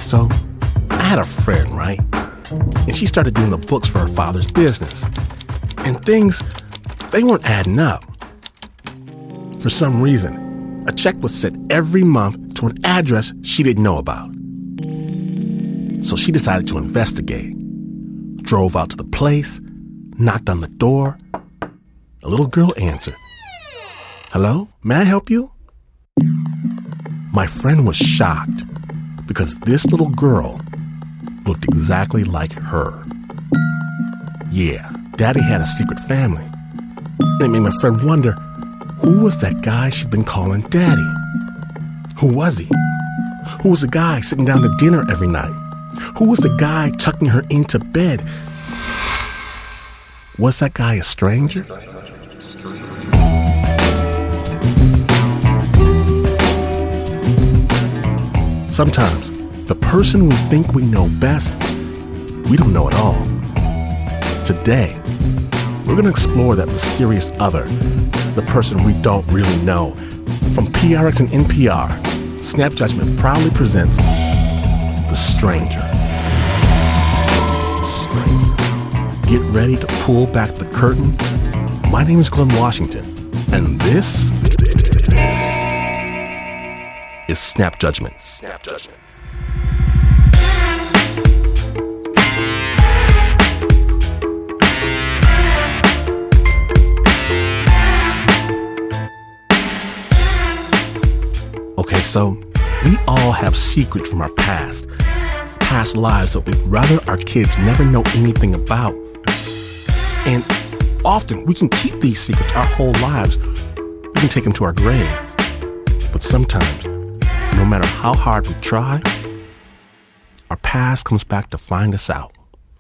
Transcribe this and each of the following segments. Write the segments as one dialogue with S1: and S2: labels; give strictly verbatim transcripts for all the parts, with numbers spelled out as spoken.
S1: So, I had a friend, right? And she started doing the books for her father's business. And things, they weren't adding up. For some reason, a check was sent every month to an address she didn't know about. So she decided to investigate. Drove out to the place, knocked on the door. A little girl answered. "Hello, may I help you?" My friend was shocked because this little girl looked exactly like her. Yeah, Daddy had a secret family. It made my friend wonder, who was that guy she'd been calling Daddy? Who was he? Who was the guy sitting down to dinner every night? Who was the guy tucking her into bed? Was that guy a stranger? Sometimes, the person we think we know best, we don't know at all. Today, we're going to explore that mysterious other, the person we don't really know. From P R X and N P R, Snap Judgment proudly presents The Stranger. The Stranger. Get ready to pull back the curtain. My name is Glenn Washington, and this, this is Snap Judgment. Snap Judgment. Okay, so we all have secrets from our past, past lives that we'd rather our kids never know anything about. And often we can keep these secrets our whole lives. We can take them to our grave. But sometimes, no matter how hard we try, our past comes back to find us out.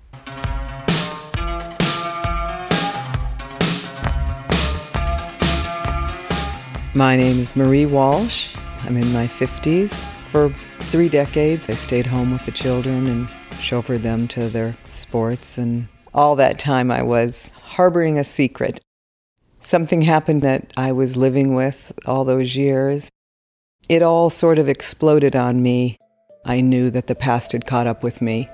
S2: My name is Marie Walsh. I'm in my fifties. For three decades, I stayed home with the children and chauffeured them to their sports. And all that time, I was harboring a secret. Something happened that I was living with all those years. It all sort of exploded on me. I knew that the past had caught up with me.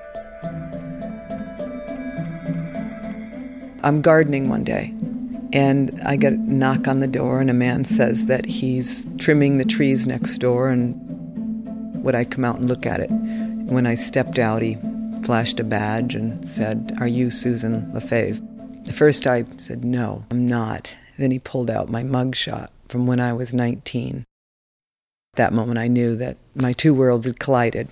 S2: I'm gardening one day, and I get a knock on the door, and a man says that he's trimming the trees next door, and would I come out and look at it? When I stepped out, he flashed a badge and said, "Are you Susan Lefebvre?" At first I said, "No, I'm not." Then he pulled out my mugshot from when I was nineteen. At that moment I knew that my two worlds had collided.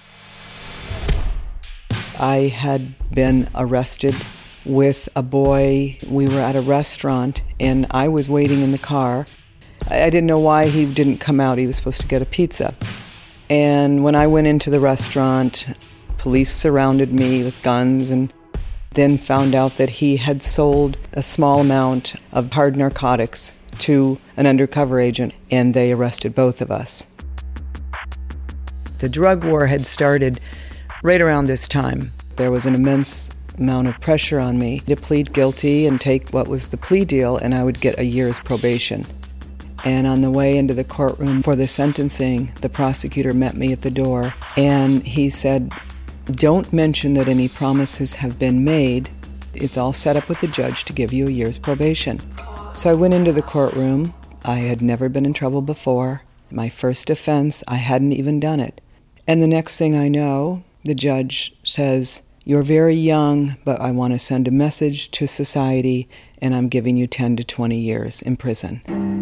S2: I had been arrested with a boy. We were at a restaurant, and I was waiting in the car. I didn't know why he didn't come out. He was supposed to get a pizza. And when I went into the restaurant, police surrounded me with guns, and then found out that he had sold a small amount of hard narcotics to an undercover agent, and they arrested both of us. The drug war had started right around this time. There was an immense amount of pressure on me to plead guilty and take what was the plea deal, and I would get a year's probation. And on the way into the courtroom for the sentencing, the prosecutor met me at the door, and he said, "Don't mention that any promises have been made. It's all set up with the judge to give you a year's probation." So I went into the courtroom. I had never been in trouble before. My first offense, I hadn't even done it. And the next thing I know, the judge says, "You're very young, but I want to send a message to society, and I'm giving you ten to twenty years in prison."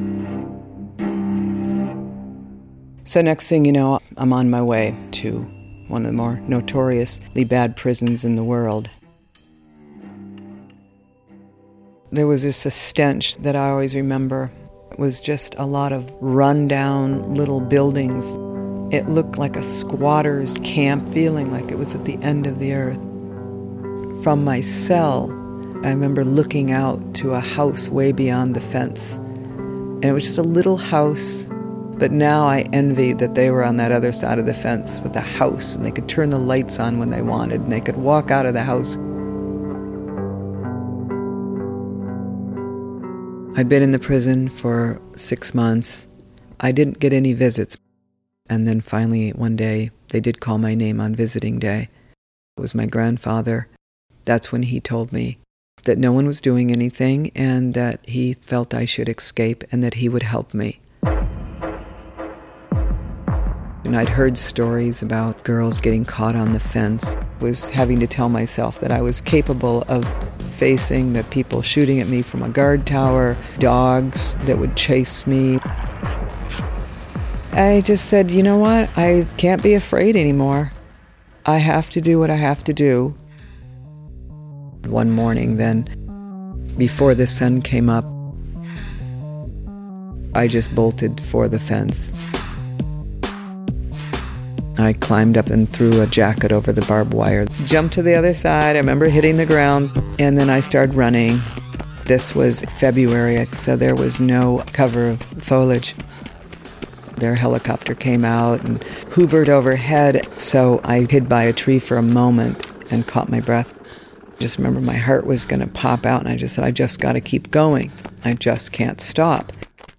S2: So next thing you know, I'm on my way to one of the more notoriously bad prisons in the world. There was just a stench that I always remember. It was just a lot of run-down little buildings. It looked like a squatter's camp, feeling like it was at the end of the earth. From my cell, I remember looking out to a house way beyond the fence. And it was just a little house, but now I envied that they were on that other side of the fence with a house, and they could turn the lights on when they wanted, and they could walk out of the house. I'd been in the prison for six months. I didn't get any visits. And then finally one day They did call my name on visiting day. It was my grandfather. That's when he told me that no one was doing anything and that he felt I should escape and that he would help me. And I'd heard stories about girls getting caught on the fence. I was having to tell myself that I was capable of facing the people shooting at me from a guard tower, dogs that would chase me. I just said, you know what? I can't be afraid anymore. I have to do what I have to do. One morning then, before the sun came up, I just bolted for the fence. I climbed up and threw a jacket over the barbed wire, jumped to the other side. I remember hitting the ground, and then I started running. This was February, so there was no cover of foliage. Their helicopter came out and hoovered overhead, so I hid by a tree for a moment and caught my breath. I just remember my heart was going to pop out, and I just said, I just got to keep going. I just can't stop.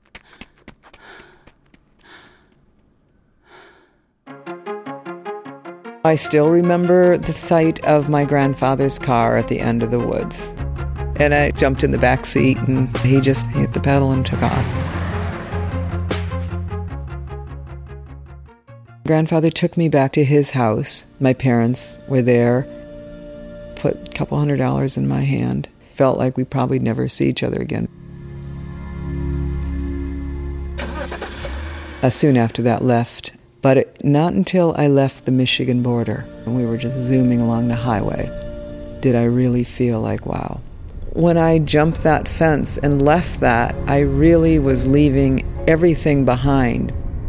S2: I still remember the sight of my grandfather's car at the end of the woods. And I jumped in the back seat, and he just hit the pedal and took off. Grandfather took me back to his house. My parents were there, put a couple hundred dollars in my hand. Felt like we'd probably never see each other again. Uh, soon after that, left. But it, not until I left the Michigan border, and we were just zooming along the highway, did I really feel like, wow. When I jumped that fence and left that, I really was leaving everything behind.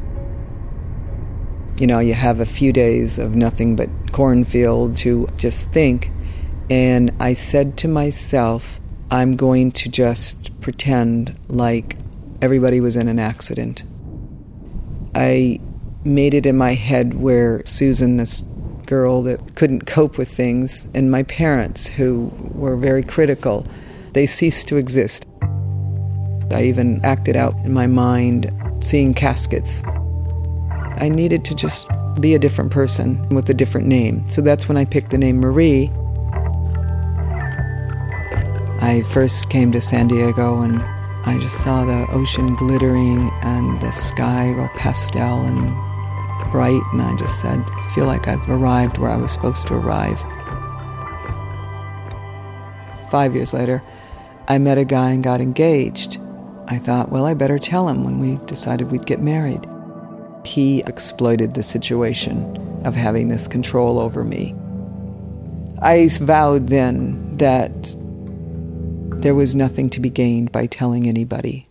S2: You know, you have a few days of nothing but cornfield to just think. And I said to myself, I'm going to just pretend like everybody was in an accident. I made it in my head where Susan, this girl that couldn't cope with things, and my parents, who were very critical, they ceased to exist. I even acted out in my mind, seeing caskets. I needed to just be a different person with a different name. So that's when I picked the name Marie. I first came to San Diego, and I just saw the ocean glittering and the sky real pastel and bright, and I just said, I feel like I've arrived where I was supposed to arrive. Five years later, I met a guy and got engaged. I thought, well, I better tell him when we decided we'd get married. He exploited the situation of having this control over me. I vowed then that there was nothing to be gained by telling anybody.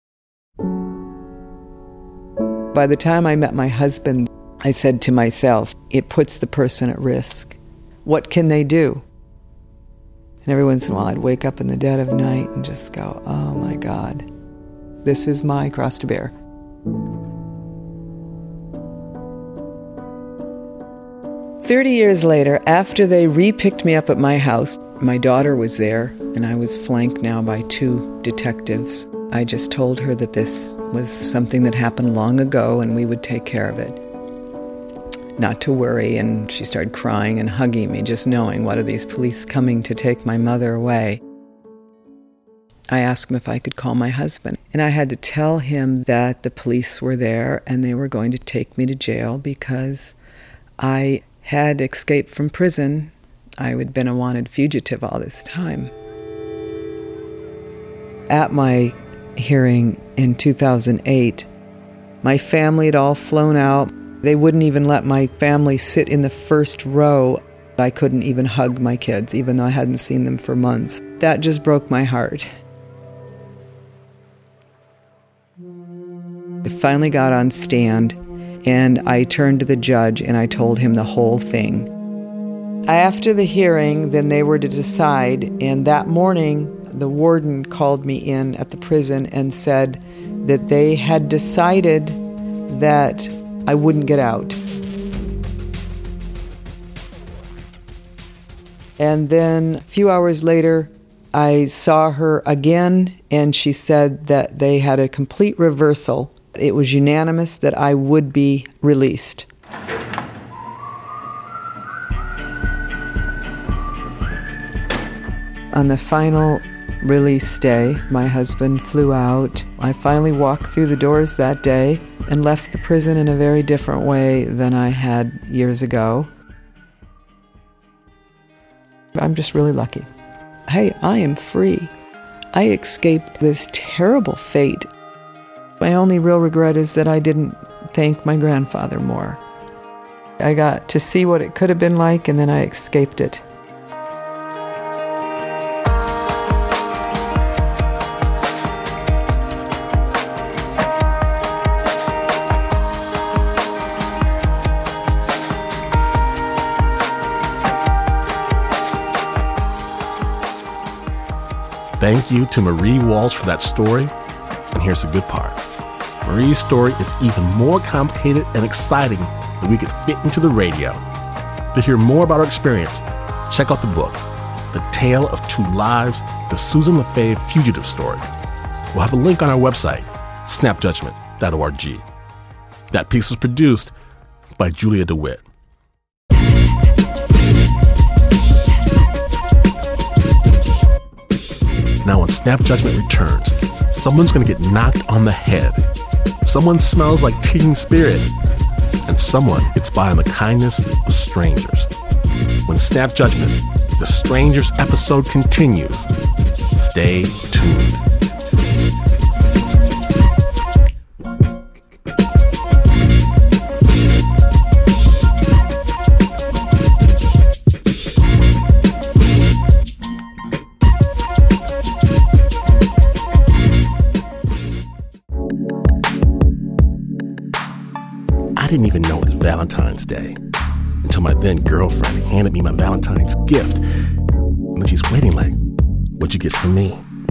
S2: By the time I met my husband, I said to myself, it puts the person at risk. What can they do? And every once in a while I'd wake up in the dead of night and just go, oh my God, this is my cross to bear. Thirty years later, after they re-picked me up at my house, my daughter was there, and I was flanked now by two detectives. I just told her that this was something that happened long ago and we would take care of it. Not to worry, and she started crying and hugging me, just knowing, what are these police coming to take my mother away? I asked him if I could call my husband, and I had to tell him that the police were there and they were going to take me to jail because I had escaped from prison. I had been a wanted fugitive all this time. At my hearing in two thousand eight, my family had all flown out. They wouldn't even let my family sit in the first row. I couldn't even hug my kids, even though I hadn't seen them for months. That just broke my heart. I finally got on stand, and I turned to the judge and I told him the whole thing. After the hearing, then they were to decide, and that morning the warden called me in at the prison and said that they had decided that I wouldn't get out. And then a few hours later, I saw her again, and she said that they had a complete reversal. It was unanimous that I would be released. On the final release day, my husband flew out. I finally walked through the doors that day and left the prison in a very different way than I had years ago. I'm just really lucky. Hey, I am free. I escaped this terrible fate. My only real regret is that I didn't thank my grandfather more. I got to see what it could have been like, and then I escaped it.
S1: Thank you to Marie Walsh for that story. And here's the good part. Marie's story is even more complicated and exciting than we could fit into the radio. To hear more about her experience, check out the book, The Tale of Two Lives, The Susan LeFevre Fugitive Story. We'll have a link on our website, snap judgment dot org. That piece was produced by Julia DeWitt. Now when Snap Judgment returns, someone's going to get knocked on the head. Someone smells like teen spirit. And someone gets by on the kindness of strangers. When Snap Judgment, the Strangers episode continues. Stay tuned. I didn't even know it was Valentine's Day until my then girlfriend handed me my Valentine's gift. And then she's waiting like, what'd you get for me?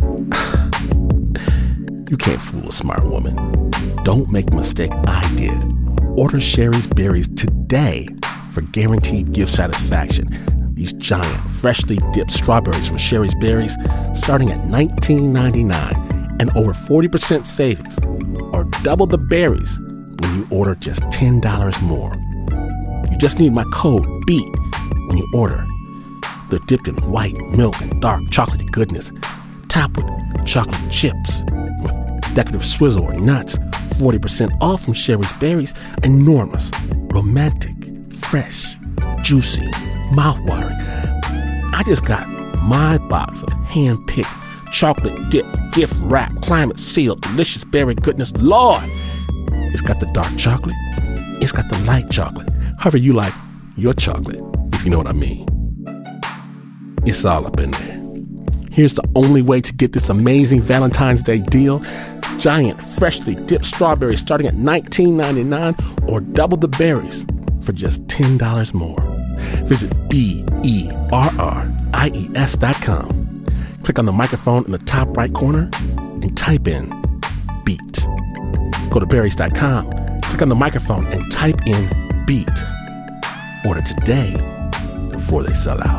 S1: You can't fool a smart woman. Don't make the mistake I did. Order Shari's Berries today for guaranteed gift satisfaction. These giant, freshly dipped strawberries from Shari's Berries starting at nineteen ninety-nine dollars and over forty percent savings, or double the berries when you order just ten dollars more. You just need my code BEAT when you order. They're dipped in white milk and dark chocolatey goodness, topped with chocolate chips, with decorative swizzle or nuts. forty percent off from Shari's Berries. Enormous, romantic, fresh, juicy, mouth-watering. I just got my box of hand-picked, chocolate-dipped, gift-wrapped, climate-sealed, delicious berry goodness. Lord! It's got the dark chocolate. It's got the light chocolate. However you like your chocolate, if you know what I mean. It's all up in there. Here's the only way to get this amazing Valentine's Day deal. Giant, freshly dipped strawberries starting at nineteen ninety-nine dollars or double the berries for just ten dollars more. Visit B E R R I E S dot com. Click on the microphone in the top right corner and type in BEAT. Go to berries dot com, click on the microphone and type in BEAT. Order today before they sell out.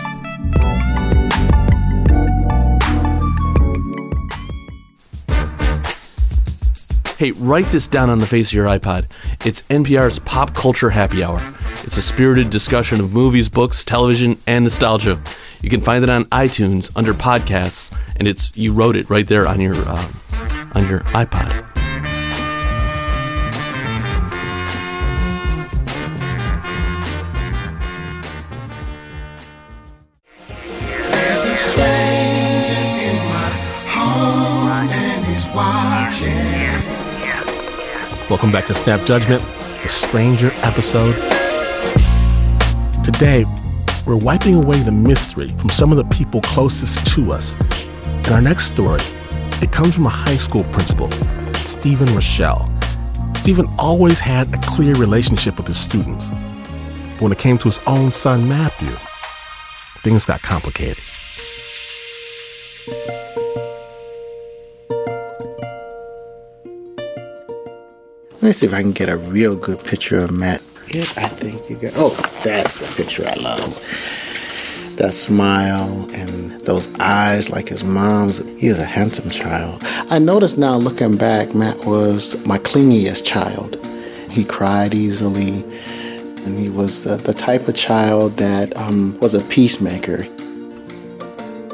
S3: Hey, write this down on the face of your iPod. It's N P R's Pop Culture Happy Hour. It's a spirited discussion of movies, books, television, and nostalgia. You can find it on iTunes under podcasts, and it's you wrote it right there on your uh, on your iPod.
S4: There's a stranger in my home, and he's watching.
S1: Welcome back to Snap Judgment, the Stranger episode. Today, we're wiping away the mystery from some of the people closest to us. In our next story, it comes from a high school principal, Stephen Rochelle. Stephen always had a clear relationship with his students. But when it came to his own son, Matthew, things got complicated.
S5: Let me see if I can get a real good picture of Matt. Yes, I think you got. Oh, that's the picture I love. That smile and those eyes like his mom's. He was a handsome child. I noticed now looking back, Matt was my clingiest child. He cried easily, and he was the, the type of child that um, was a peacemaker.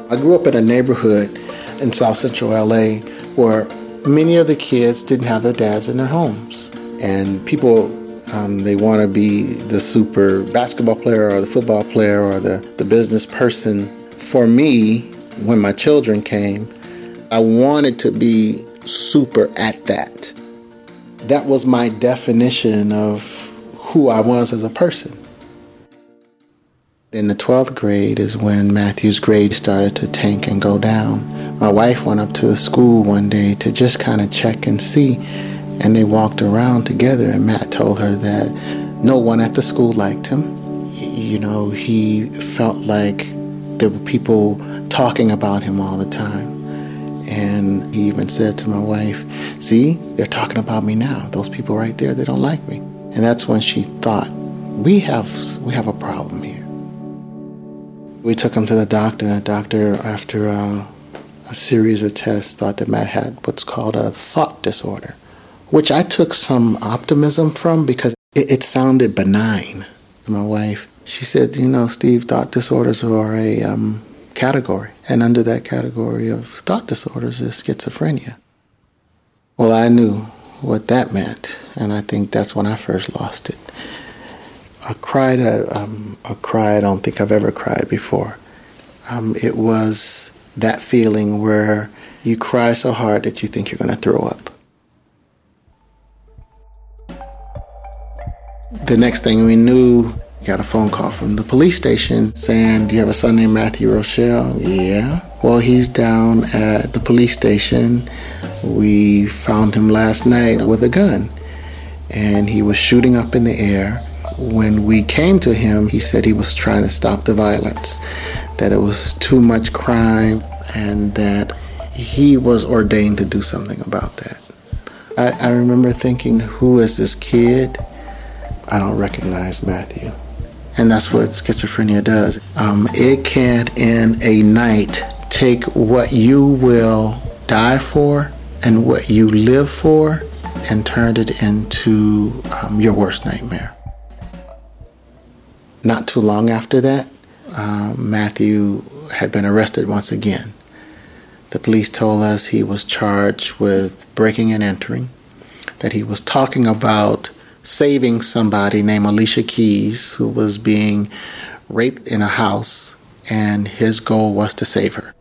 S5: I grew up in a neighborhood in South Central L A where many of the kids didn't have their dads in their homes. And people, um, they want to be the super basketball player or the football player or the, the business person. For me, when my children came, I wanted to be super at that. That was my definition of who I was as a person. In the twelfth grade is when Matthew's grade started to tank and go down. My wife went up to the school one day to just kind of check and see, and they walked around together, and Matt told her that no one at the school liked him. You know, he felt like there were people talking about him all the time. And he even said to my wife, see, they're talking about me now. Those people right there, they don't like me. And that's when she thought, we have we have a problem here. We took him to the doctor, and the doctor, after uh, a series of tests, thought that Matt had what's called a thought disorder, which I took some optimism from because it, it sounded benign. My wife, she said, you know, Steve, thought disorders are a um, category, and under that category of thought disorders is schizophrenia. Well, I knew what that meant, and I think that's when I first lost it. I cried a, um, a cry I don't think I've ever cried before. Um, it was that feeling where you cry so hard that you think you're going to throw up. The next thing we knew, we got a phone call from the police station saying, do you have a son named Matthew Rochelle? Yeah. Well, he's down at the police station. We found him last night with a gun, and he was shooting up in the air. When we came to him, he said he was trying to stop the violence, that it was too much crime, and that he was ordained to do something about that. I, I remember thinking, who is this kid? I don't recognize Matthew. And that's what schizophrenia does. Um, it can, in a night, take what you will die for and what you live for and turn it into um, your worst nightmare. Not too long after that, uh, Matthew had been arrested once again. The police told us he was charged with breaking and entering, that he was talking about saving somebody named Alicia Keys, who was being raped in a house, and his goal was to save her.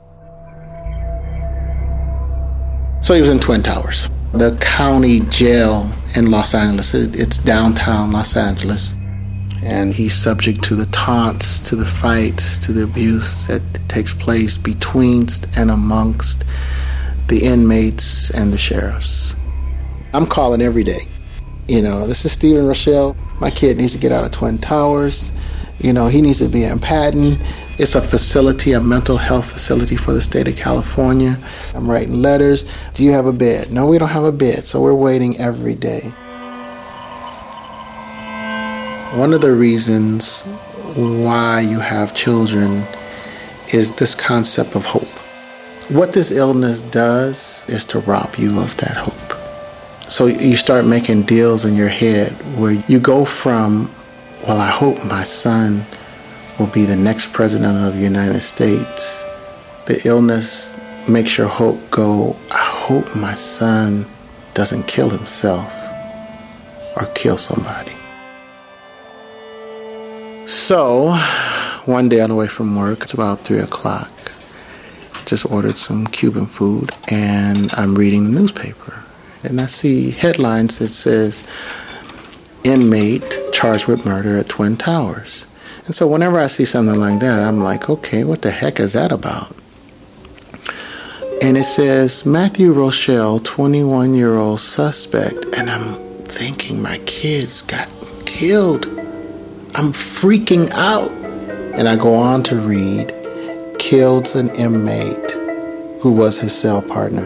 S5: So he was in Twin Towers, the county jail in Los Angeles. It's downtown Los Angeles. And he's subject to the taunts, to the fights, to the abuse that takes place between and amongst the inmates and the sheriffs. I'm calling every day. You know, this is Stephen Rochelle. My kid needs to get out of Twin Towers. You know, he needs to be in Patton. It's a facility, a mental health facility for the state of California. I'm writing letters. Do you have a bed? No, we don't have a bed. So we're waiting every day. One of the reasons why you have children is this concept of hope. What this illness does is to rob you of that hope. So you start making deals in your head where you go from, well, I hope my son will be the next president of the United States. The illness makes your hope go, I hope my son doesn't kill himself or kill somebody. So, one day on the way from work, it's about three o'clock, just ordered some Cuban food, and I'm reading the newspaper. And I see headlines that says, inmate charged with murder at Twin Towers. And so whenever I see something like that, I'm like, okay, what the heck is that about? And it says, Matthew Rochelle, twenty-one-year-old suspect. And I'm thinking, my kids got killed. I'm freaking out. And I go on to read, killed an inmate who was his cell partner.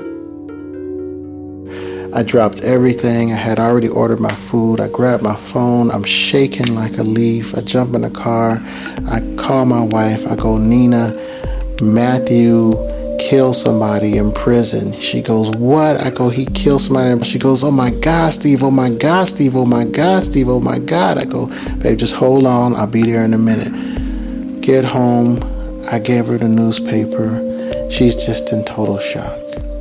S5: I dropped everything. I had already ordered my food. I grabbed my phone. I'm shaking like a leaf. I jump in the car. I call my wife. I go, Nina, Matthew killed somebody in prison. She goes, what? I go, he killed somebody. She goes, oh my God, Steve. Oh my God, Steve. Oh my God, Steve. Oh my God. I go, babe, just hold on. I'll be there in a minute. Get home. I gave her the newspaper. She's just in total shock.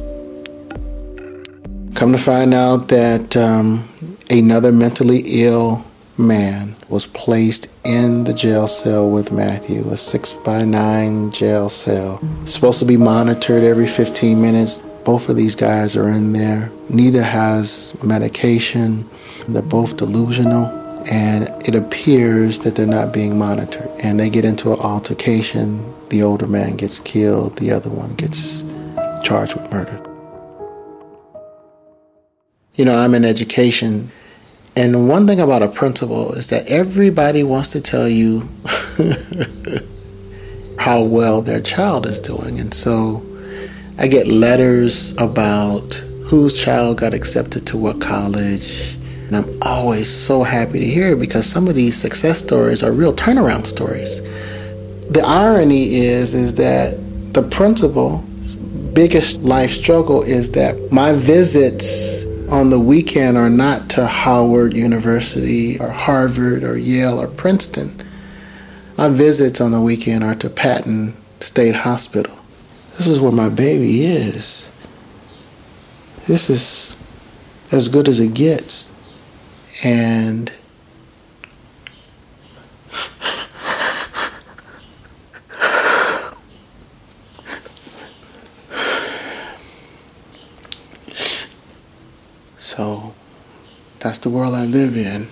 S5: Come to find out that um, another mentally ill man was placed in the jail cell with Matthew, a six by nine jail cell. It's supposed to be monitored every fifteen minutes. Both of these guys are in there. Neither has medication. They're both delusional, and it appears that they're not being monitored. And they get into an altercation. The older man gets killed. The other one gets charged with murder. You know, I'm in education. And one thing about a principal is that everybody wants to tell you how well their child is doing. And so I get letters about whose child got accepted to what college. And I'm always so happy to hear it because some of these success stories are real turnaround stories. The irony is, is that the principal's biggest life struggle is that my visits on the weekend are not to Howard University or Harvard or Yale or Princeton. My visits on the weekend are to Patton State Hospital. This is where my baby is. This is as good as it gets. And so that's the world I live in.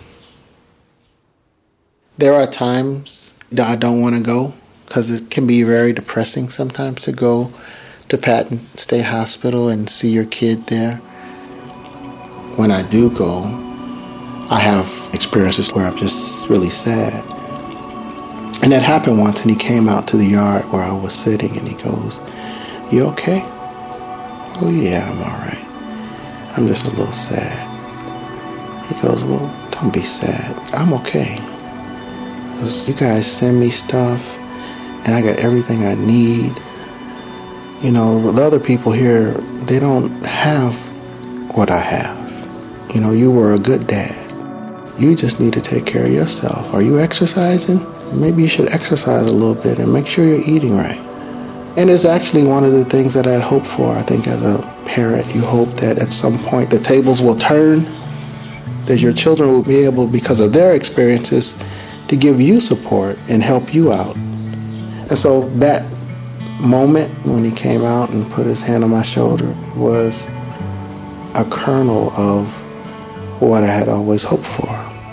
S5: There are times that I don't want to go because it can be very depressing sometimes to go to Patton State Hospital and see your kid there. When I do go, I have experiences where I'm just really sad. And that happened once, and he came out to the yard where I was sitting, and he goes, "You okay?" "Oh, yeah, I'm all right. I'm just a little sad." He goes, "Well, don't be sad. I'm okay. Because you guys send me stuff, and I got everything I need. You know, the other people here, they don't have what I have. You know, you were a good dad. You just need to take care of yourself. Are you exercising? Maybe you should exercise a little bit and make sure you're eating right." And it's actually one of the things that I'd hope for. I think as a parent, you hope that at some point the tables will turn, that your children will be able, because of their experiences, to give you support and help you out. And so that moment when he came out and put his hand on my shoulder was a kernel of what I had always hoped for.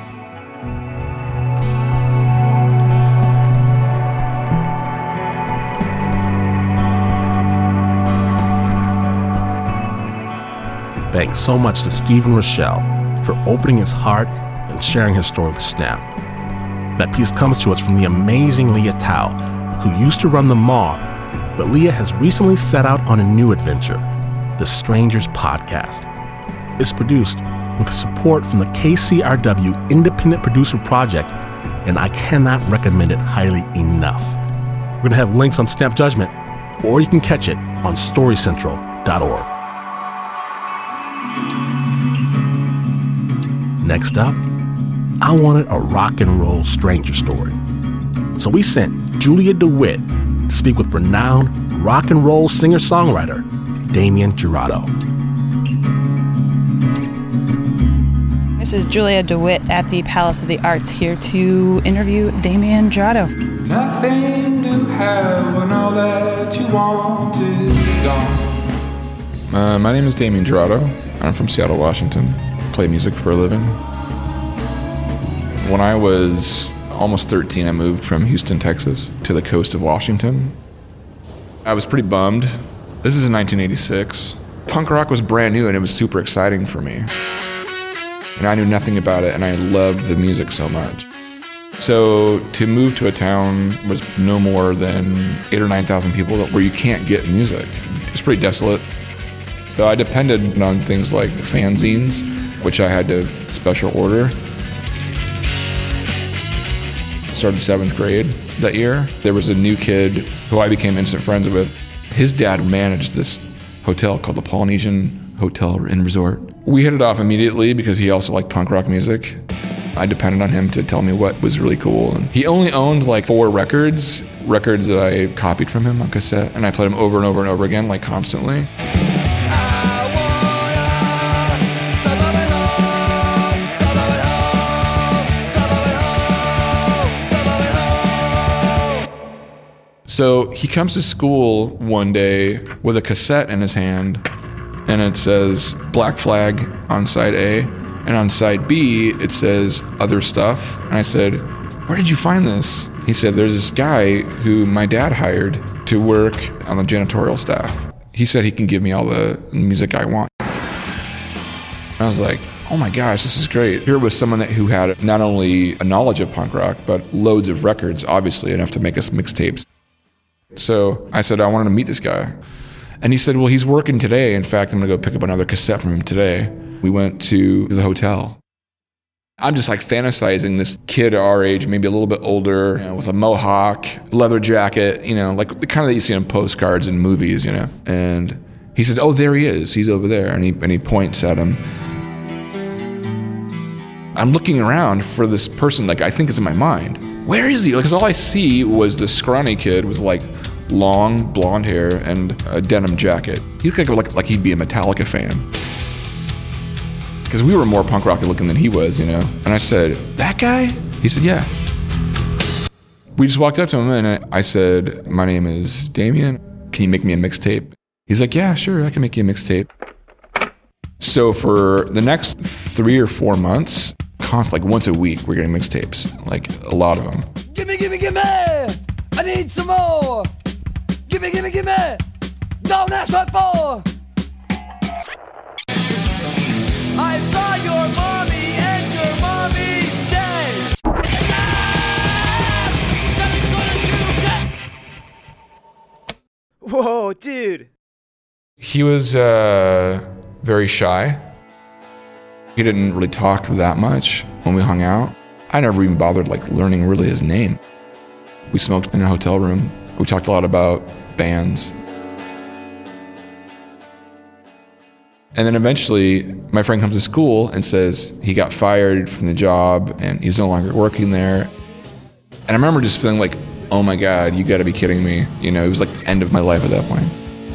S1: Thanks so much to Stephen Rochelle for opening his heart and sharing his story with Snap. That piece comes to us from the amazing Leah Tao, who used to run the mall, but Leah has recently set out on a new adventure, the Strangers Podcast. It's produced with support from the K C R W Independent Producer Project, and I cannot recommend it highly enough. We're going to have links on Snap Judgment, or you can catch it on story central dot org. Next up, I wanted a rock and roll stranger story. So we sent Julia DeWitt to speak with renowned rock and roll singer-songwriter Damien Jurado.
S6: This is Julia DeWitt at the Palace of the Arts, here to interview Damien Jurado.
S7: Nothing to have when all that you want is gone. Uh, my name is Damien Jurado. I'm from Seattle, Washington. Play music for a living. When I was almost thirteen, I moved from Houston, Texas to the coast of Washington. I was pretty bummed. This is in nineteen eighty-six. Punk rock was brand new and it was super exciting for me. And I knew nothing about it and I loved the music so much. So to move to a town was no more than eight or nine thousand people where you can't get music. It was pretty desolate. So I depended on things like fanzines, which I had to special order. Started seventh grade that year. There was a new kid who I became instant friends with. His dad managed this hotel called the Polynesian Hotel and Resort. We hit it off immediately because he also liked punk rock music. I depended on him to tell me what was really cool. And he only owned like four records, records that I copied from him on cassette, and I played them over and over and over again, like constantly. So he comes to school one day with a cassette in his hand, and it says Black Flag on side A, and on side B it says other stuff. And I said, where did you find this? He said, there's this guy who my dad hired to work on the janitorial staff. He said he can give me all the music I want. And I was like, oh my gosh, this is great. Here was someone that, who had not only a knowledge of punk rock, but loads of records, obviously, enough to make us mixtapes. So I said, I wanted to meet this guy. And he said, well, he's working today. In fact, I'm going to go pick up another cassette from him today. We went to the hotel. I'm just like fantasizing this kid our age, maybe a little bit older, you know, with a mohawk, leather jacket, you know, like the kind of that you see on postcards and movies, you know. And he said, oh, there he is. He's over there. And he, and he points at him. I'm looking around for this person, like I think it's in my mind. Where is he? Because all I see was this scrawny kid with like long blonde hair and a denim jacket. He looked like, like, like he'd be a Metallica fan. Because we were more punk rocky looking than he was, you know. And I said, that guy? He said, yeah. We just walked up to him and I said, my name is Damien. Can you make me a mixtape? He's like, yeah, sure, I can make you a mixtape. So for the next three or four months, constantly, like once a week, we're getting mixtapes, like a lot of them.
S8: Gimme, gimme, gimme! I need some more! Gimme, gimme, gimme! Don't ask what for! I saw your mommy and your mommy's dead! Whoa, dude!
S7: He was uh, very shy. He didn't really talk that much when we hung out. I never even bothered like learning really his name. We smoked in a hotel room. We talked a lot about bands. And then eventually my friend comes to school and says he got fired from the job and he's no longer working there. And I remember just feeling like, oh my God, you gotta be kidding me. You know, it was like the end of my life at that point.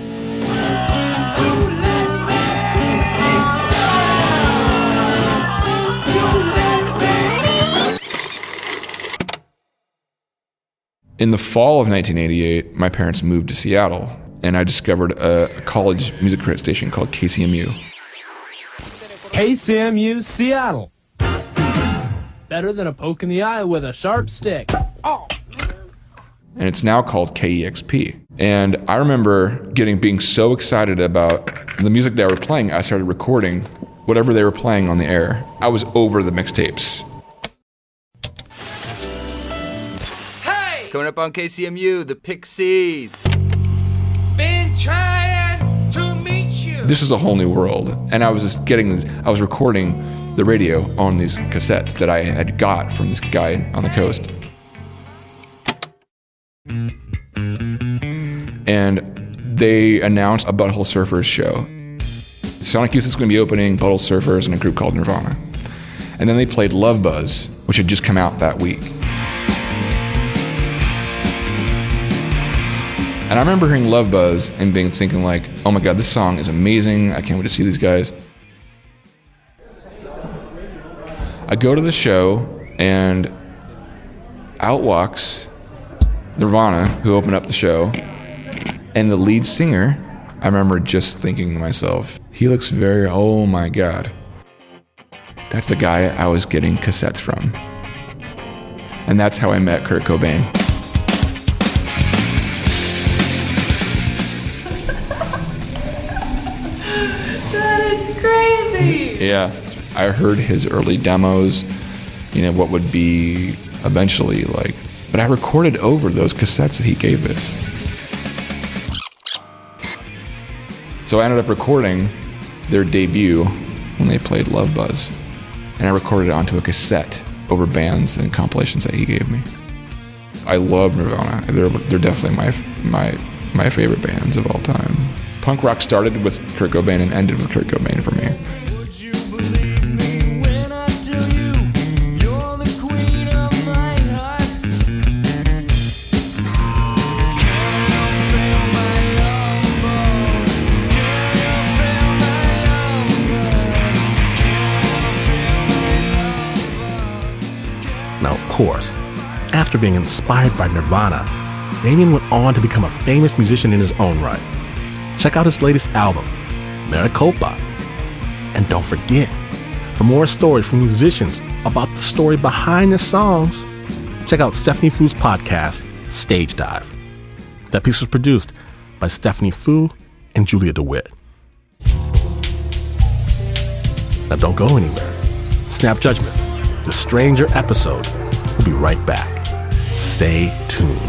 S7: In the fall of nineteen eighty-eight, my parents moved to Seattle, and I discovered a, a college music credit station called K C M U.
S9: K C M U Seattle. Better than a poke in the eye with a sharp stick. Oh.
S7: And it's now called K E X P. And I remember getting being so excited about the music they were playing, I started recording whatever they were playing on the air. I was over the mixtapes.
S8: Coming up on K C M U, the Pixies. Been trying to meet you.
S7: This is a whole new world. And I was just getting, I was recording the radio on these cassettes that I had got from this guy on the coast. And they announced a Butthole Surfers show. Sonic Youth is going to be opening, Butthole Surfers, and a group called Nirvana. And then they played Love Buzz, which had just come out that week. And I remember hearing Love Buzz and being thinking like, oh my God, this song is amazing. I can't wait to see these guys. I go to the show and out walks Nirvana, who opened up the show. And the lead singer, I remember just thinking to myself, he looks very, oh my God. That's the guy I was getting cassettes from. And that's how I met Kurt Cobain.
S6: Crazy.
S7: Yeah, I heard his early demos, you know, what would be eventually like, but I recorded over those cassettes that he gave us. So I ended up recording their debut when they played Love Buzz, and I recorded it onto a cassette over bands and compilations that he gave me. I love Nirvana. They're they're definitely my my my favorite bands of all time. Punk rock started with Kurt Cobain and ended with Kurt Cobain for me.
S8: Would you believe me when I tell you you're the queen of my heart?
S1: of course. After being inspired by Nirvana, Damien went on to become a famous musician in his own right. Check out his latest album, Maricopa. And don't forget, for more stories from musicians about the story behind the songs, check out Stephanie Foo's podcast, Stage Dive. That piece was produced by Stephanie Foo and Julia DeWitt. Now don't go anywhere. Snap Judgment, the Stranger episode, will be right back. Stay tuned.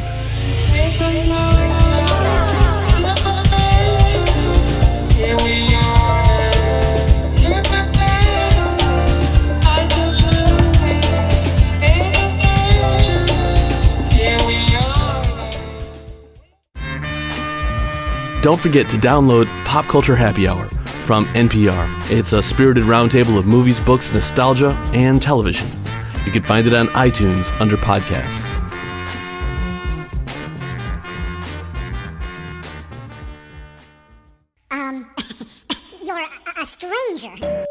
S3: Don't forget to download Pop Culture Happy Hour from N P R. It's a spirited roundtable of movies, books, nostalgia, and television. You can find it on iTunes under podcasts.
S10: Um, you're a, a stranger.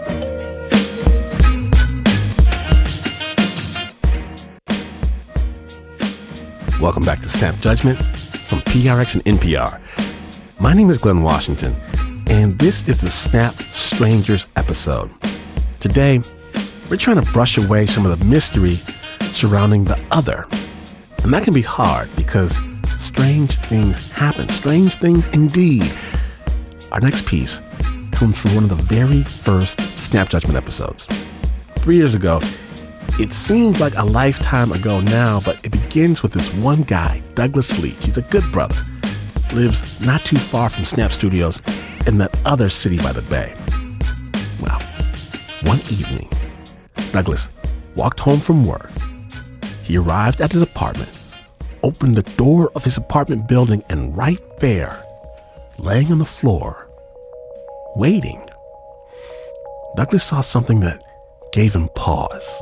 S1: Welcome back to Snap Judgment from P R X and N P R. My name is Glenn Washington, and this is the Snap Strangers episode. Today, we're trying to brush away some of the mystery surrounding the other. And that can be hard because strange things happen. Strange things indeed. Our next piece comes from one of the very first Snap Judgment episodes. Three years ago, it seems like a lifetime ago now, but it begins with this one guy, Douglas Leach. He's a good brother. Lives not too far from Snap Studios in that other city by the bay. Well, one evening, Douglas walked home from work. He arrived at his apartment, opened the door of his apartment building, and right there, laying on the floor, waiting, Douglas saw something that gave him pause.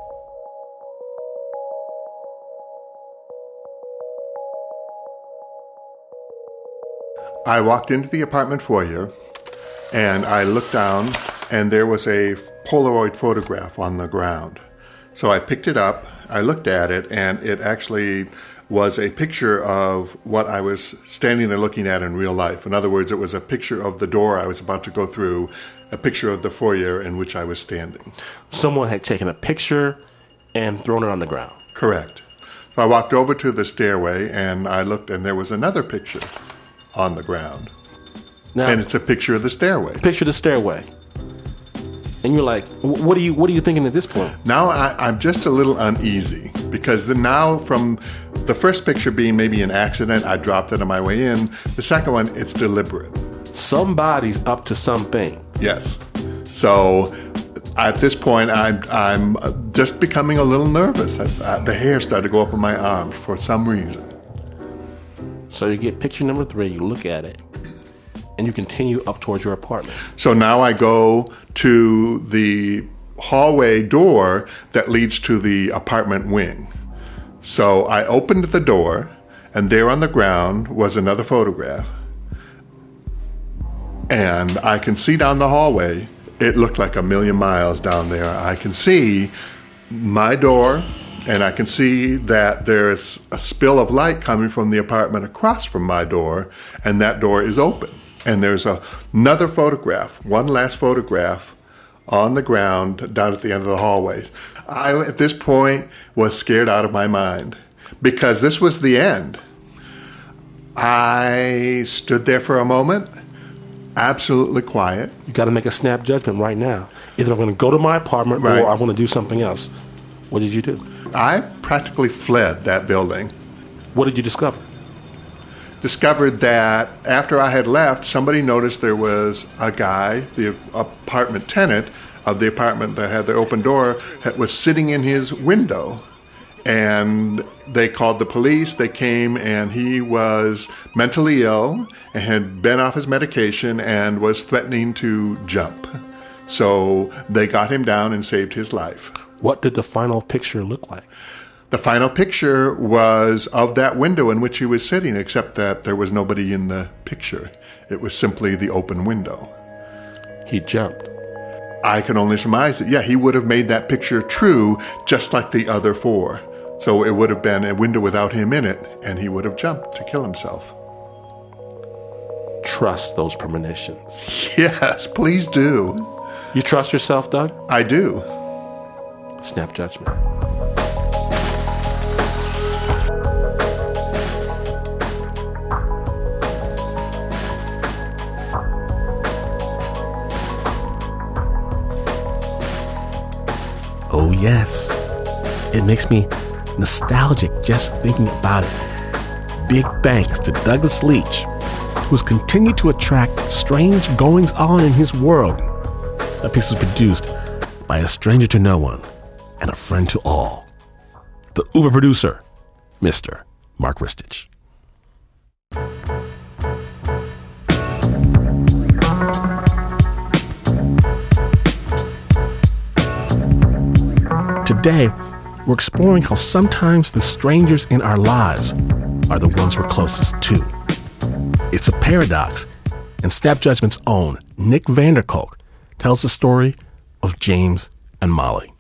S11: I walked into the apartment foyer, and I looked down, and there was a Polaroid photograph on the ground. So I picked it up, I looked at it, and it actually was a picture of what I was standing there looking at in real life. In other words, it was a picture of the door I was about to go through, a picture of the foyer in which I was standing.
S1: Someone had taken a picture and thrown it on the ground.
S11: Correct. So I walked over to the stairway, and I looked, and there was another picture on the ground. Now, and it's a picture of the stairway.
S1: Picture of the stairway. And you're like, what are you what are you thinking at this point?
S11: Now I, I'm just a little uneasy because the, now from the first picture being maybe an accident, I dropped it on my way in. The second one, it's deliberate.
S1: Somebody's up to something.
S11: Yes. So at this point, I'm, I'm just becoming a little nervous. As, uh, the hair started to go up on my arms for some reason.
S1: So you get picture number three, you look at it, and you continue up towards your apartment.
S11: So now I go to the hallway door that leads to the apartment wing. So I opened the door, and there on the ground was another photograph. And I can see down the hallway, it looked like a million miles down there. I can see my door, and I can see that there's a spill of light coming from the apartment across from my door, and that door is open. And there's a, another photograph, one last photograph on the ground down at the end of the hallway. I, at this point, was scared out of my mind because this was the end. I stood there for a moment, absolutely quiet.
S1: You got to make a snap judgment right now. Either I'm going to go to my apartment right. or I want to do something else. What did you do?
S11: I practically fled that building.
S1: What did you discover?
S11: Discovered that after I had left, somebody noticed there was a guy, the apartment tenant of the apartment that had the open door, was sitting in his window. And they called the police. They came, and he was mentally ill and had been off his medication and was threatening to jump. So they got him down and saved his life.
S1: What did the final picture look like?
S11: The final picture was of that window in which he was sitting, except that there was nobody in the picture. It was simply the open window.
S1: He jumped.
S11: I can only surmise that, yeah, he would have made that picture true just like the other four. So it would have been a window without him in it, and he would have jumped to kill himself.
S1: Trust those premonitions.
S11: Yes, please do.
S1: You trust yourself, Doug?
S11: I do.
S1: Snap judgment. Oh, yes. It makes me nostalgic just thinking about it. Big thanks to Douglas Leach, who's continued to attract strange goings-on in his world. That piece was produced by a stranger to no one and a friend to all. The Uber producer, Mister Mark Ristich. Today, we're exploring how sometimes the strangers in our lives are the ones we're closest to. It's a paradox, and Snap Judgment's own Nick Vanderkolk tells the story of James and Molly.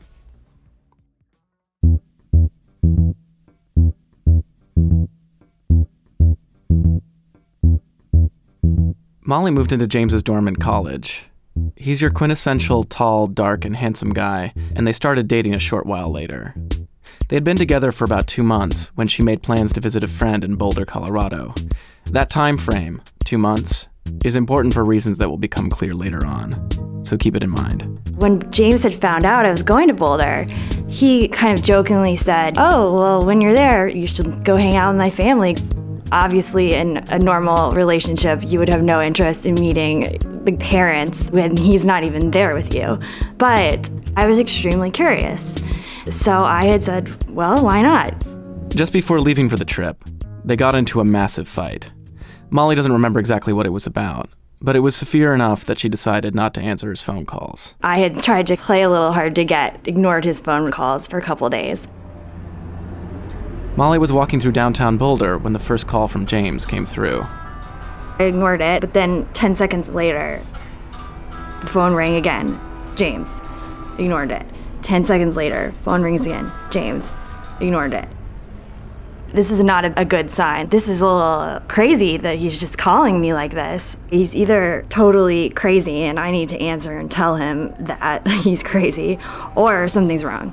S12: Molly moved into James's dorm in college. He's your quintessential tall, dark, and handsome guy, and they started dating a short while later. They had been together for about two months when she made plans to visit a friend in Boulder, Colorado. That time frame, two months, is important for reasons that will become clear later on, so keep it in mind.
S13: When James had found out I was going to Boulder, he kind of jokingly said, "Oh, well, when you're there, you should go hang out with my family." Obviously, in a normal relationship, you would have no interest in meeting the parents when he's not even there with you. But I was extremely curious. So I had said, well, why not?
S12: Just before leaving for the trip, they got into a massive fight. Molly doesn't remember exactly what it was about, but it was severe enough that she decided not to answer his phone calls.
S13: I had tried to play a little hard to get, ignored his phone calls for a couple days.
S12: Molly was walking through downtown Boulder when the first call from James came through.
S13: I ignored it, but then ten seconds later, the phone rang again. James. Ignored it. ten seconds later, phone rings again. James. Ignored it. This is not a, a good sign. This is a little crazy that he's just calling me like this. He's either totally crazy and I need to answer and tell him that he's crazy, or something's wrong.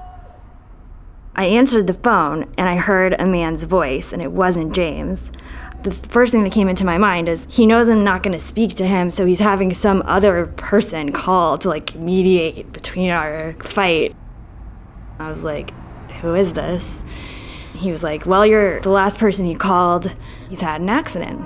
S13: I answered the phone and I heard a man's voice, and it wasn't James. The first thing that came into my mind is he knows I'm not going to speak to him, so he's having some other person call to like mediate between our fight. I was like, who is this? He was like, well, you're the last person he called. He's had an accident.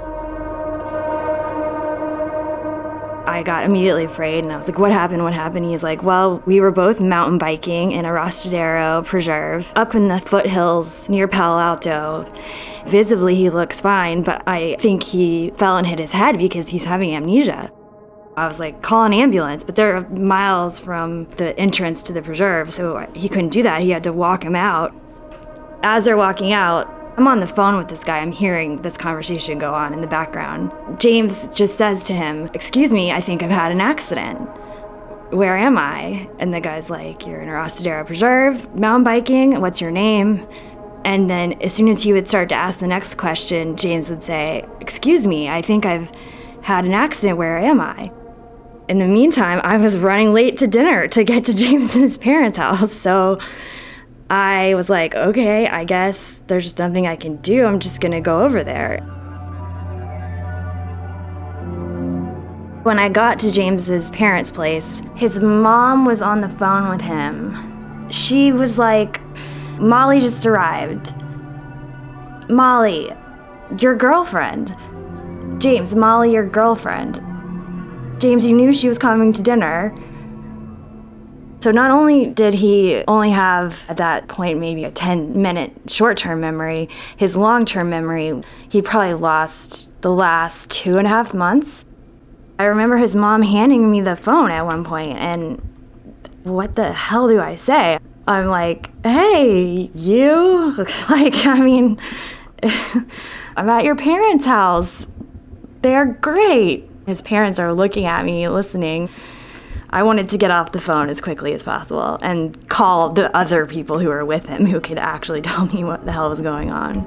S13: I got immediately afraid, and I was like, what happened, what happened? He's like, well, we were both mountain biking in Arrastradero Preserve up in the foothills near Palo Alto. Visibly, he looks fine, but I think he fell and hit his head because he's having amnesia. I was like, call an ambulance, but they're miles from the entrance to the preserve, so he couldn't do that. He had to walk him out. As they're walking out, I'm on the phone with this guy. I'm hearing this conversation go on in the background. James just says to him, excuse me, I think I've had an accident. Where am I? And the guy's like, you're in Arrastradero Preserve, mountain biking, what's your name? And then as soon as he would start to ask the next question, James would say, excuse me, I think I've had an accident, where am I? In the meantime, I was running late to dinner to get to James's parents' house, so I was like, okay, I guess there's nothing I can do. I'm just gonna go over there. When I got to James's parents' place, his mom was on the phone with him. She was like, Molly just arrived. Molly, your girlfriend. James, Molly, your girlfriend. James, you knew she was coming to dinner. So not only did he only have, at that point, maybe a ten-minute short-term memory, his long-term memory, he probably lost the last two and a half months. I remember his mom handing me the phone at one point, and what the hell do I say? I'm like, hey, you? Like, I mean, I'm at your parents' house. They're great. His parents are looking at me, listening. I wanted to get off the phone as quickly as possible and call the other people who were with him who could actually tell me what the hell was going on.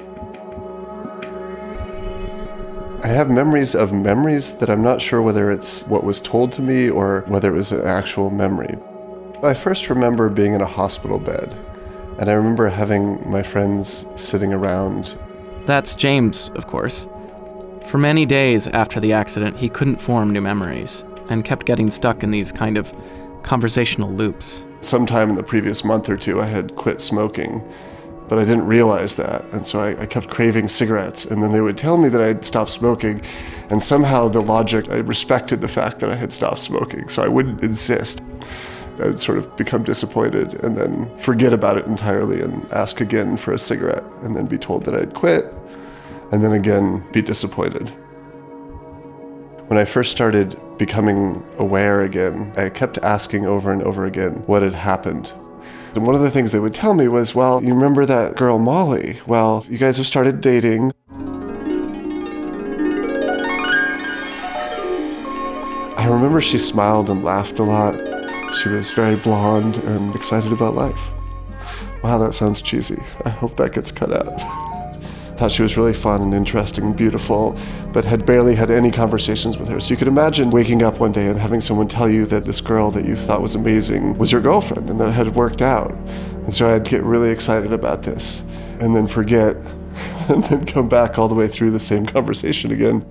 S14: I have memories of memories that I'm not sure whether it's what was told to me or whether it was an actual memory. I first remember being in a hospital bed, and I remember having my friends sitting around.
S12: That's James, of course. For many days after the accident, he couldn't form new memories and kept getting stuck in these kind of conversational loops.
S14: Sometime in the previous month or two, I had quit smoking, but I didn't realize that, and so I, I kept craving cigarettes, and then they would tell me that I'd stopped smoking, and somehow the logic, I respected the fact that I had stopped smoking, so I wouldn't insist. I would sort of become disappointed and then forget about it entirely and ask again for a cigarette, and then be told that I'd quit, and then again be disappointed. When I first started becoming aware again, I kept asking over and over again what had happened. And one of the things they would tell me was, well, you remember that girl Molly? Well, you guys have started dating. I remember she smiled and laughed a lot. She was very blonde and excited about life. Wow, that sounds cheesy. I hope that gets cut out. Thought she was really fun and interesting and beautiful, but had barely had any conversations with her. So you could imagine waking up one day and having someone tell you that this girl that you thought was amazing was your girlfriend and that it had worked out. And so I'd get really excited about this and then forget and then come back all the way through the same conversation again.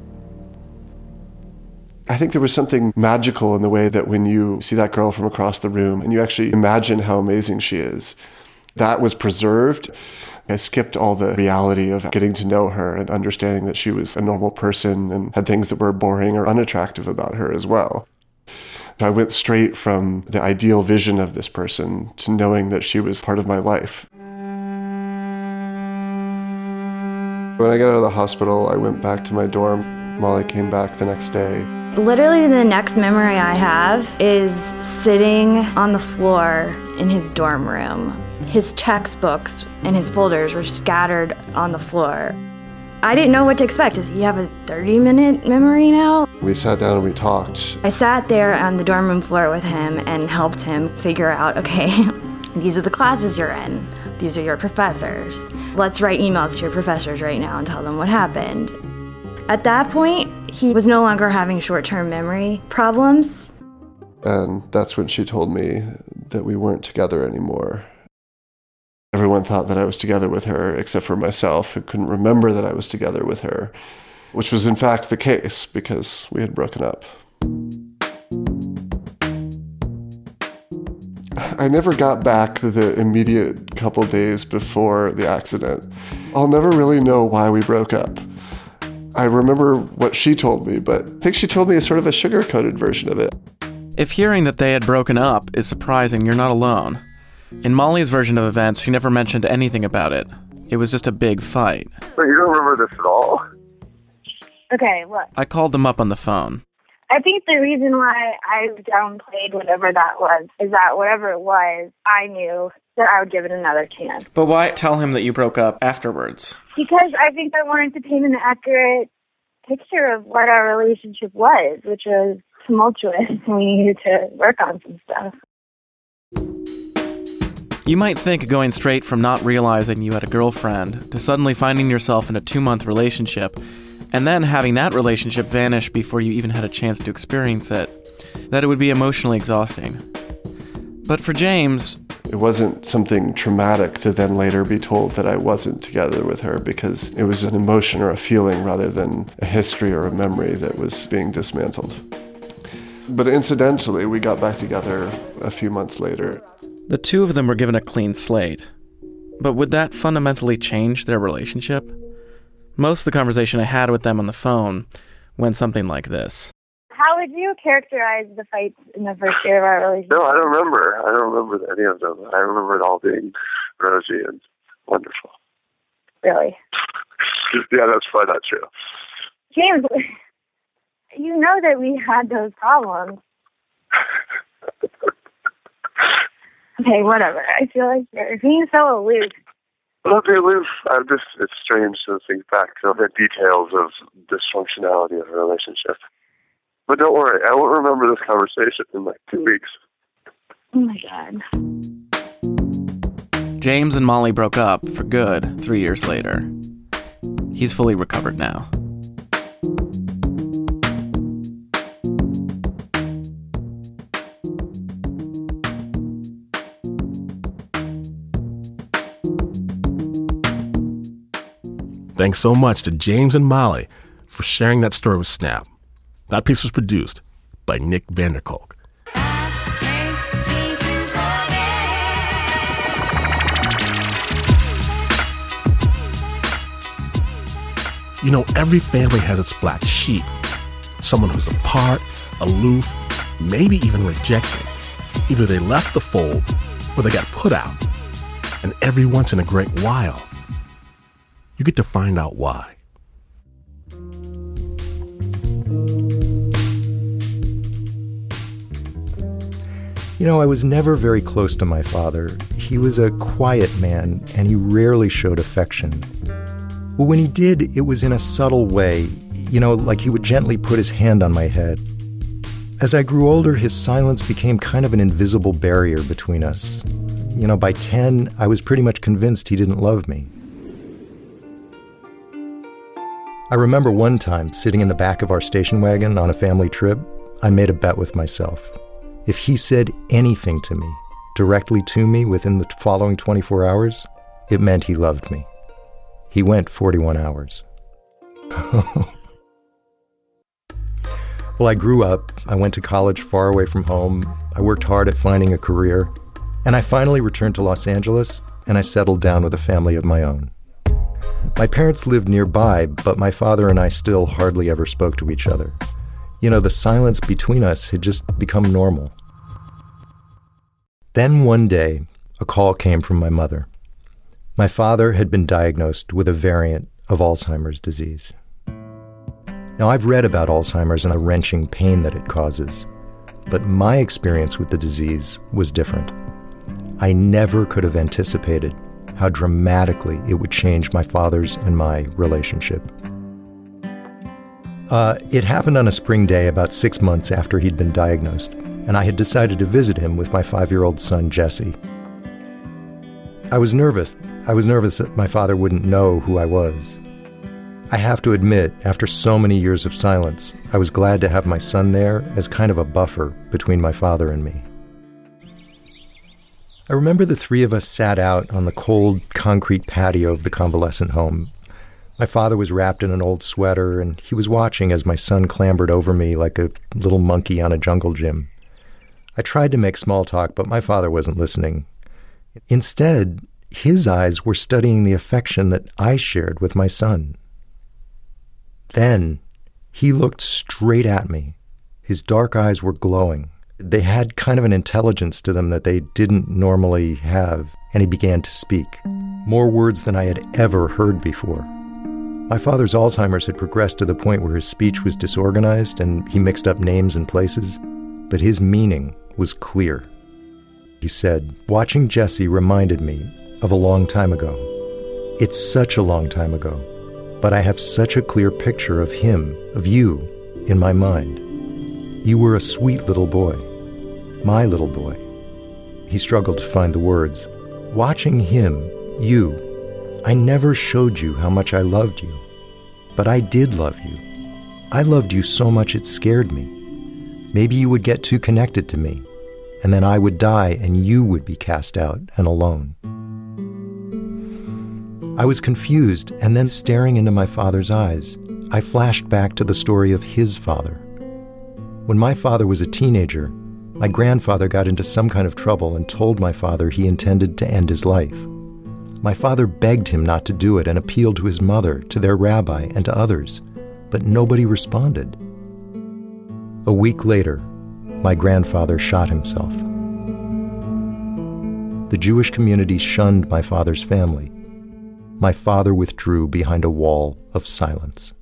S14: I think there was something magical in the way that when you see that girl from across the room and you actually imagine how amazing she is, that was preserved. I skipped all the reality of getting to know her and understanding that she was a normal person and had things that were boring or unattractive about her as well. I went straight from the ideal vision of this person to knowing that she was part of my life. When I got out of the hospital, I went back to my dorm. Molly came back the next day.
S13: Literally the next memory I have is sitting on the floor in his dorm room. His textbooks and his folders were scattered on the floor. I didn't know what to expect. Does he have a thirty-minute memory now?
S14: We sat down and we talked.
S13: I sat there on the dorm room floor with him and helped him figure out, okay, these are the classes you're in. These are your professors. Let's write emails to your professors right now and tell them what happened. At that point, he was no longer having short-term memory problems.
S14: And that's when she told me that we weren't together anymore. Everyone thought that I was together with her, except for myself, who couldn't remember that I was together with her, which was in fact the case because we had broken up. I never got back the immediate couple days before the accident. I'll never really know why we broke up. I remember what she told me, but I think she told me a sort of a sugar-coated version of it.
S12: If hearing that they had broken up is surprising, you're not alone. In Molly's version of events, she never mentioned anything about it. It was just a big fight.
S15: But you don't remember this at all?
S16: Okay, look.
S12: I called them up on the phone.
S16: I think the reason why I downplayed whatever that was is that whatever it was, I knew that I would give it another chance.
S12: But why tell him that you broke up afterwards?
S16: Because I think I wanted to paint an accurate picture of what our relationship was, which was tumultuous, and we needed to work on some stuff.
S12: You might think going straight from not realizing you had a girlfriend to suddenly finding yourself in a two-month relationship and then having that relationship vanish before you even had a chance to experience it, that it would be emotionally exhausting. But for James,
S14: it wasn't something traumatic to then later be told that I wasn't together with her because it was an emotion or a feeling rather than a history or a memory that was being dismantled. But incidentally, we got back together a few months later.
S12: The two of them were given a clean slate. But would that fundamentally change their relationship? Most of the conversation I had with them on the phone went something like this.
S16: How would you characterize the fights in the first year of our relationship?
S15: No, I don't remember. I don't remember any of them. I remember it all being rosy and wonderful.
S16: Really?
S15: Yeah, that's probably not true.
S16: James, you know that we had those problems. Okay, whatever. I feel like you're being so aloof.
S15: Don't be aloof. I'm just, it's strange to think back to the details of dysfunctionality of a relationship. But don't worry, I won't remember this conversation in like two weeks.
S16: Oh my God.
S12: James and Molly broke up for good three years later. He's fully recovered now.
S1: Thanks so much to James and Molly for sharing that story with Snap. That piece was produced by Nick Vanderkolk. You know, every family has its black sheep. Someone who's apart, aloof, maybe even rejected. Either they left the fold or they got put out. And every once in a great while, you get to find out why.
S17: You know, I was never very close to my father. He was a quiet man, and he rarely showed affection. Well, when he did, it was in a subtle way, you know, like he would gently put his hand on my head. As I grew older, his silence became kind of an invisible barrier between us. You know, by ten, I was pretty much convinced he didn't love me. I remember one time, sitting in the back of our station wagon on a family trip, I made a bet with myself. If he said anything to me, directly to me within the following twenty-four hours, it meant he loved me. He went forty-one hours. Well, I grew up, I went to college far away from home, I worked hard at finding a career, and I finally returned to Los Angeles, and I settled down with a family of my own. My parents lived nearby, but my father and I still hardly ever spoke to each other. You know, the silence between us had just become normal. Then one day, a call came from my mother. My father had been diagnosed with a variant of Alzheimer's disease. Now, I've read about Alzheimer's and the wrenching pain that it causes, but my experience with the disease was different. I never could have anticipated how dramatically it would change my father's and my relationship. Uh, it happened on a spring day about six months after he'd been diagnosed, and I had decided to visit him with my five-year-old son, Jesse. I was nervous. I was nervous that my father wouldn't know who I was. I have to admit, after so many years of silence, I was glad to have my son there as kind of a buffer between my father and me. I remember the three of us sat out on the cold concrete patio of the convalescent home. My father was wrapped in an old sweater, and he was watching as my son clambered over me like a little monkey on a jungle gym. I tried to make small talk, but my father wasn't listening. Instead, his eyes were studying the affection that I shared with my son. Then, he looked straight at me. His dark eyes were glowing. They had kind of an intelligence to them that they didn't normally have, and he began to speak. More words than I had ever heard before. My father's Alzheimer's had progressed to the point where his speech was disorganized and he mixed up names and places, but his meaning was clear. He said, "Watching Jesse reminded me of a long time ago. It's such a long time ago, but I have such a clear picture of him, of you, in my mind. You were a sweet little boy, my little boy." He struggled to find the words. "Watching him, you, I never showed you how much I loved you, but I did love you. I loved you so much it scared me. Maybe you would get too connected to me, and then I would die and you would be cast out and alone." I was confused, and then staring into my father's eyes, I flashed back to the story of his father. When my father was a teenager, my grandfather got into some kind of trouble and told my father he intended to end his life. My father begged him not to do it and appealed to his mother, to their rabbi, and to others, but nobody responded. A week later, my grandfather shot himself. The Jewish community shunned my father's family. My father withdrew behind a wall of silence.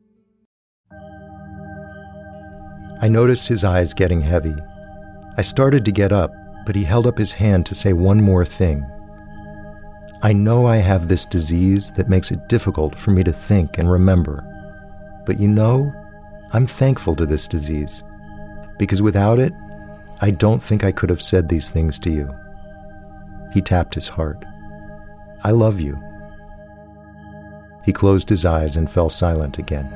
S17: I noticed his eyes getting heavy. I started to get up, but he held up his hand to say one more thing. "I know I have this disease that makes it difficult for me to think and remember, but you know, I'm thankful to this disease, because without it, I don't think I could have said these things to you. He tapped his heart. I love you. He closed his eyes and fell silent again.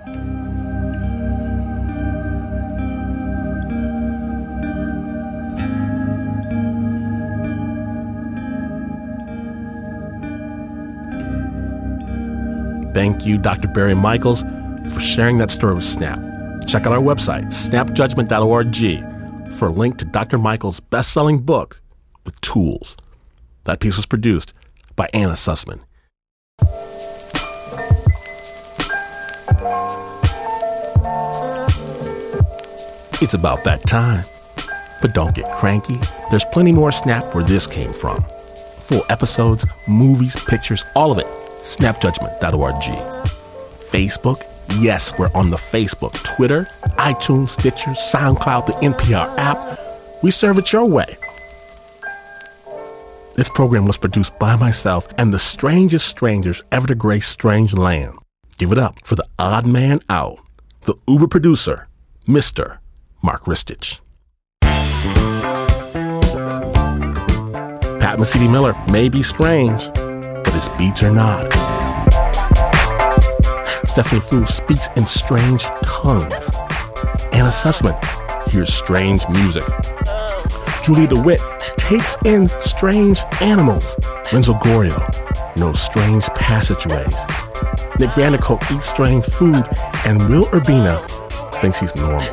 S1: Thank you, Doctor Barry Michaels, for sharing that story with Snap. Check out our website, snap judgment dot org, for a link to Doctor Michaels' best-selling book, The Tools. That piece was produced by Anna Sussman. It's about that time. But don't get cranky. There's plenty more Snap where this came from. Full episodes, movies, pictures, all of it. snap judgment dot org. Facebook? Yes, we're on the Facebook, Twitter, iTunes, Stitcher, SoundCloud, the N P R app. We serve it your way. This program was produced by myself and the strangest strangers ever to grace strange land. Give it up for the odd man out, the Uber producer, Mister Mark Ristich. Pat Mesiti-Miller may be strange, but his beats are not. Stephanie Fu speaks in strange tongues. Anna Sussman hears strange music. Julia DeWitt takes in strange animals. Renzo Gorrio knows strange passageways. Nick Vandercoat eats strange food, and Will Urbina thinks he's normal.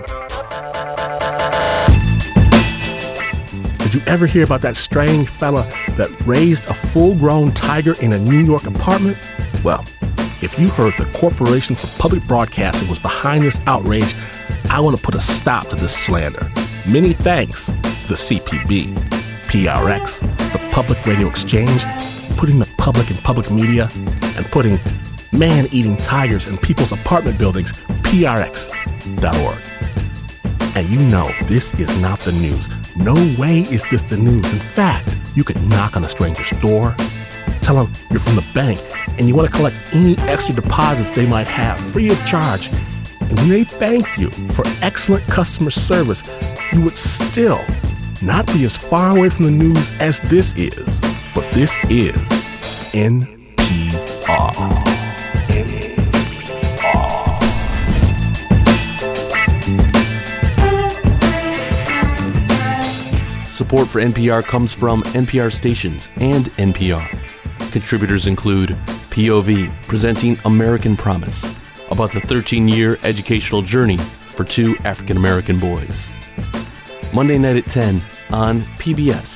S1: Did you ever hear about that strange fella that raised a full-grown tiger in a New York apartment? Well, if you heard the Corporation for Public Broadcasting was behind this outrage, I want to put a stop to this slander. Many thanks, the C P B, P R X, the Public Radio Exchange, putting the public in public media, and putting man-eating tigers in people's apartment buildings, P R X dot org. And you know this is not the news. No way is this the news. In fact, you could knock on a stranger's door, tell them you're from the bank, and you want to collect any extra deposits they might have free of charge. And when they thank you for excellent customer service, you would still not be as far away from the news as this is. But this is N P R. N P R.
S3: Support for N P R comes from N P R stations and N P R. Contributors include P O V, presenting American Promise, about the thirteen-year educational journey for two African-American boys. Monday night at ten on P B S.